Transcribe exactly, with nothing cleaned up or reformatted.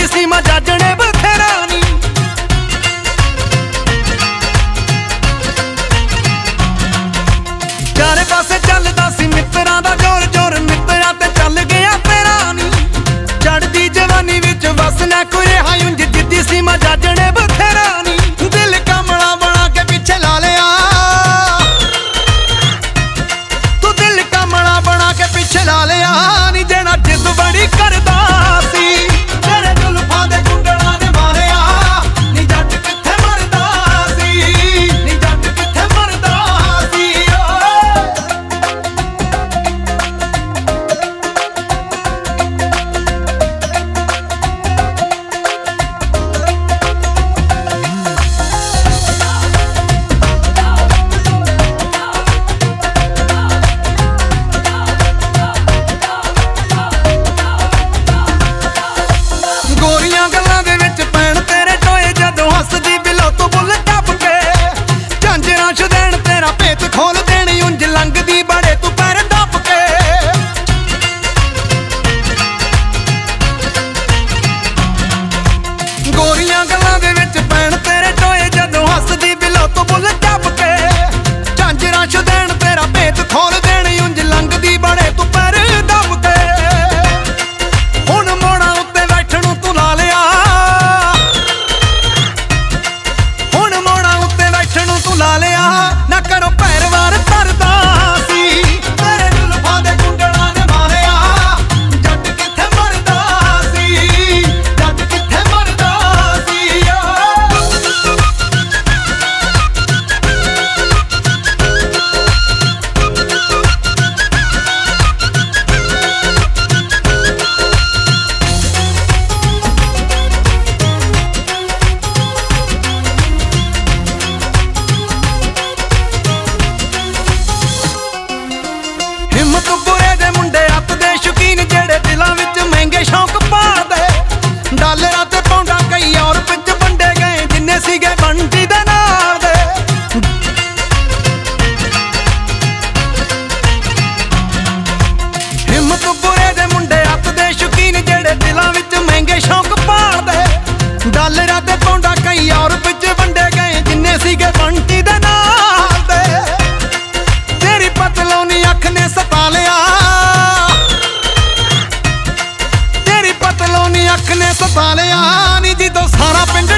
ਜਿੱਦੀ ਸੀ ਮੈਂ ਜਾਜਣੇ ਬਥੇਰਾ ਨੀ। ਚਾਰੇ ਪਾਸੇ ਚੱਲਦਾ ਸੀ ਮਿੱਤਰਾਂ ਦਾ ਜ਼ੋਰ ਜ਼ੋਰ, ਮਿੱਤਰਾਂ ਤੇ ਚੱਲ ਗਿਆ ਤੇਰਾ ਨੀ। ਚੜ੍ਹਦੀ ਜਵਾਨੀ ਵਿੱਚ ਵਸ ਨਾ ਕੋਈ ਰਿਹਾ ਉਂਝ ਜਿੱਦੀ ਸੀ ਮੈਂ ਜਾਜਣੇ ਬਥੇਰਾ ਨੀ। ਦਿਲ ਕਮਲਾ ਬਣਾ ਕੇ ਪਿੱਛੇ ਲਾ ਲਿਆ ਤੂੰ, ਦਿਲ ਕਮਲਾ ਬਣਾ ਕੇ ਪਿੱਛੇ ਲਾ ਲਿਆ ਨੀ। ਜਿਹੜਾ ਜਿੱਦ ਬੜੀ ਕਰਦਾ ਸੀ ਤੇਰੇ ਜ਼ੁਲਫਾਂ ਦੇ ਕੁੰਡਲਾਂ ਨੇ ਮਾਰਿਆ ਨੀ। ਜੱਟ ਕਿੱਥੇ ਮਰਦਾ ਸੀ ਨੀ, ਜੱਟ ਕਿੱਥੇ ਮਰਦਾ ਸੀ ਗੋਰੀਆਂ ਗੱਲਾਂ ਦੇ ਵਿੱਚ ਪੈਣ ਤੇਰੇ ਟੋਏ, ਜਦੋਂ ਹੱਸਦੀ ਬਿਲੋ ਤੋਂ ਬੁੱਲ ਟੱਪ ਕੇ। ਝਾਂਜਰਾਂ ਛੁਦੈਣ ਤੇਰਾ ਭੇਤ ਖੋਲ ਦੇਣੀ, ਉਂਝ ਲੰਘਦੀ ਬੜੇ ਤੂੰ ਪੈਰ ਦੱਬ ਕੇ। ਗੋਰੀਆਂ ਗੱਲਾਂ ਦੇ ਵਿੱਚ ਪੈਣ ਤੇਰੇ ਟੋਏ, ਜਦੋਂ ਹੱਸਦੀ ਬਿਲੋ ਤੋਂ ਬੁੱਲ ਟੱਪ ਕੇ। ਝਾਂਜਰਾਂ ਛੁਦੈਣ ਤੇਰਾ ਭੇਤ ਖੋਲ ਦੇਣੀ, ਉਂਝ ਲੰਘਦੀ ਬੜੇ ਤੂੰ ਪੈਰ ਦੱਬ ਕੇ। ਹੁਣ ਮੋੜਾਂ ਉੱਤੇ ਬੈਠਣ ਨੂੰ ਤੂੰ ਲਾ ਲਿਆ, ਹੁਣ ਮੋੜਾਂ ਉੱਤੇ ਬੈਠਣ ਨੂੰ ਤੂੰ ਲਾ ਲਿਆ। ਨਾ ਕਰੋ ਪੈਰਵਾਰ ਤਰਦਾ ਸੀ ਤੇਰੇ ਜ਼ੁਲਫਾਂ ਦੇ ਕੁੰਡਲਾਂ ਨੇ ਮਾਰਿਆ। ਜੱਟ ਕਿੱਥੇ ਮਰਦਾ ਸੀ, ਜੱਟ ਕਿੱਥੇ ਮਰਦਾ ਸੀ ਹਿੰਮਤ ਬੁਰੇ ਦੇ ਮੁੰਡੇ ਅੱਤ ਦੇ ਸ਼ੌਕੀਨ, ਜਿਹੜੇ ਦਿਲਾਂ ਵਿੱਚ ਮਹਿੰਗੇ ਸ਼ੌਕ ਪਾਦੇ। ਡਾਲਰਾਂ ਤੇ ਪੌਂਡਾਂ ਕਈ ਔਰ ਵਿੱਚ ਵੰਡੇ ਗਏ, ਜਿੰਨੇ ਸੀਗੇ ਬੰਟੀ ਦੇ ਨਾਲ ਦੇ। ਹਿੰਮਤ ਬੁਰੇ ਦੇ ਮੁੰਡੇ ਅੱਤ ਦੇ ਸ਼ੌਕੀਨ, ਜਿਹੜੇ ਦਿਲਾਂ ਵਿੱਚ ਮਹਿੰਗੇ ਸ਼ੌਕ ਪਾਦੇ। ਡਾਲਰਾਂ ਤੇ ਪੌਂਡਾਂ ਕਈ ਔਰ ਵਿੱਚ ਵੰਡੇ ਗਏ, ਜਿੰਨੇ ਸੀਗੇ ਬੰਟੀ ਦੇ ਨਾਲ ਦੇ। ਤੇਰੀ ਪਤਲੋਨੀ ਅੱਖ ਨੇ ਸਤਾ ਲਿਆ, ਤੇਰੀ ਪਤਲੋਨੀ ਅੱਖ ਨੇ ਸਤਾ ਲਿਆ ਨੀ। ਜਦੋਂ ਸਾਰਾ ਪਿੰਡ